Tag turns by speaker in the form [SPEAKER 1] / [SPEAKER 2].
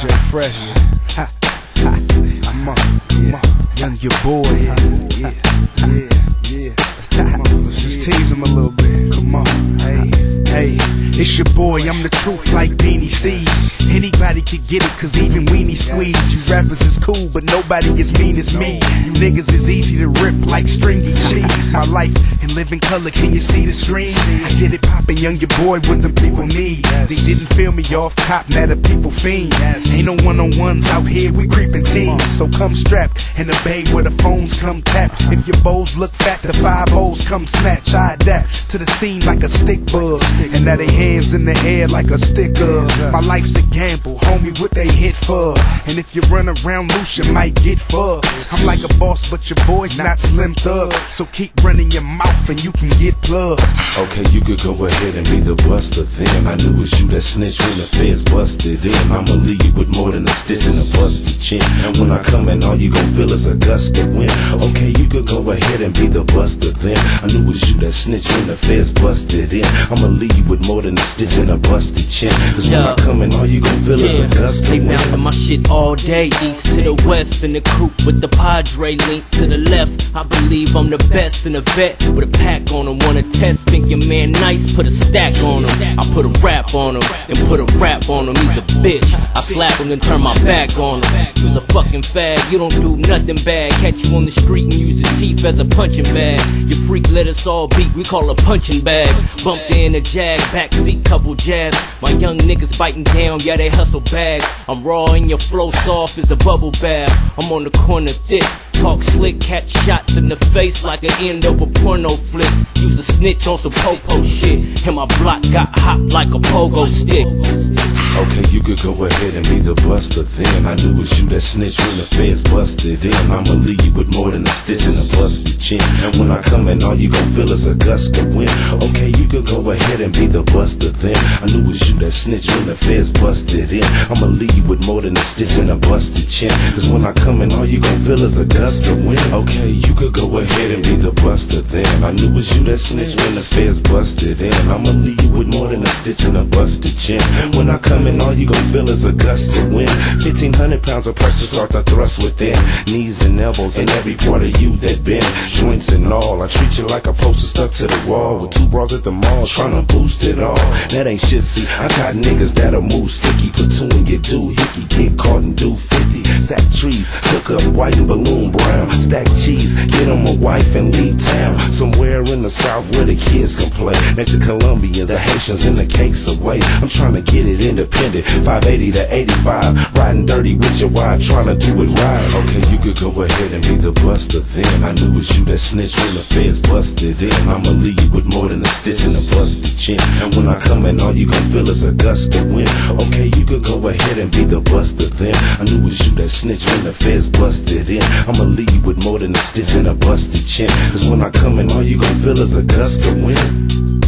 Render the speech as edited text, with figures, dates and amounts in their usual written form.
[SPEAKER 1] DJ Fresh. Ha, ha, come on, young your boy. Yeah. Let's just tease him a little bit. Come on, hey, it's your boy. I'm the truth like Beanie C. Anybody could get it, cause even Weenie squeeze. You rappers is cool, but nobody as mean as me. You niggas is easy to rip like stringy cheese. My life in living color, can you see the screen? I get it poppin', young your boy, what the people need. They didn't feel me off top, now the people fiend. Ain't no one-on-ones out here, we creepin' teams. So come strapped and the bay where the phones come tap. If your bows look fat, the 5-0s come snatch. I adapt to the scene like a stick bug, and now they hands in the air like a sticker. My life's a gamble, homie, what they hit for. And if you run around loose, you might get fucked. I'm like a boss, but your boy's not Slim Thug. So keep running your mouth and you can get plugged.
[SPEAKER 2] Okay, you could go ahead and be the buster then. I knew it was you that snitched when the feds busted in. I'ma leave you with more than a stitch and a busted chin. And when I come in, all you gon' feel is a gust of wind. Okay, you could go ahead and be the buster then. I knew it was you that snitched when the feds busted in. I'ma leave you with more than a stitch and a busted chin. Cause when I come in, all you gon' feel is a gust of wind.
[SPEAKER 3] They bouncing my shit all day, east to the west in the coupe with the Padre link to the left. I believe I'm the best in the vet with a pack on him. Wanna test, think your man nice, put a stack on him. I put a rap on him, then put a rap on him. He's a bitch, I slap him and turn my back on him. You's a fucking fag, you don't do nothing bad. Catch you on the street and use your teeth as a punching bag. Your freak let us all beat, we call a punching bag. Bumped in a jag, backseat couple jabs. My young niggas biting down, yeah they hustle bags. I'm raw and your flow soft as a bubble bath. I'm on the corner thick, talk slick, catch shots in the face like an end of a porno flick. Use a snitch on some po-po shit, and my block got hot like a pogo stick.
[SPEAKER 2] Okay, you could go ahead and be the buster then. I knew it was you that snitched when the feds busted in. I'ma leave you with more than a stitch and a busted chin. And when I come in, all you gon' feel is a gust of wind. Okay, you could go ahead and be the buster then. I knew it was you that snitched when the feds busted in. I'ma leave you with more than a stitch and a busted chin. Cause when I come in, all you gon' feel is a gust of wind. Okay, you could go ahead and be the buster then. I knew it was you that snitched when the feds busted in. I'ma leave you with more than a stitch and a busted chin. When I come in, all you gon' feel is a gust of wind. 1,500 pounds of pressure start to thrust within. Knees and elbows and every part of you that bend. Joints and all, I treat you like a poster stuck to the wall. With 2 bras at the mall, tryna boost it all. That ain't shit, see, I got niggas that'll move sticky. Put 2 in your doohickey, get caught and do 50. Sack trees, cook up white and balloon brown. Stack cheese, get him a wife and leave town. Somewhere in the south where the kids can play. Next to Columbia, the Haitians and the cakes away. I'm tryna get it independent, 580 to 85. Riding dirty with your wife, tryna do it right. Okay, you could go ahead and be the buster then. I knew it was you that snitched when the feds busted in. I'ma leave you with more than a stitch and a busted chin. And when I come in, all you gon' feel is a gust of wind. Okay, you could go ahead and be the buster then. I knew it was you that snitched when the feds busted in. I'ma leave you with more than a stitch and a busted chin. Cause when I come in, all you gon' feel is a gust of wind.